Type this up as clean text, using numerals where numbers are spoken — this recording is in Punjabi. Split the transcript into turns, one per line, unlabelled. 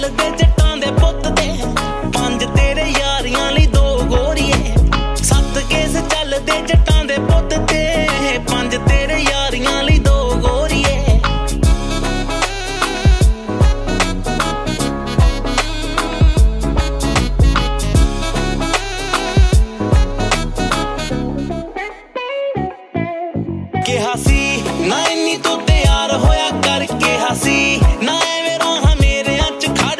ਦੇ ਜੱਟਾਂ ਦੇ ਪੁੱਤ ਤੇ 5 ਤੇਰੇ ਯਾਰੀਆਂ ਲਈ 2 ਗੋਰੀਏ 7 ਕੇਸ ਚੱਲਦੇ ਜੱਟਾਂ ਦੇ ਪੁੱਤ ਤੇ 5 ਤੇਰੇ ਯਾਰੀਆਂ ਲਈ 2 ਗੋਰੀਏ ਕਿਹਾ ਸੀ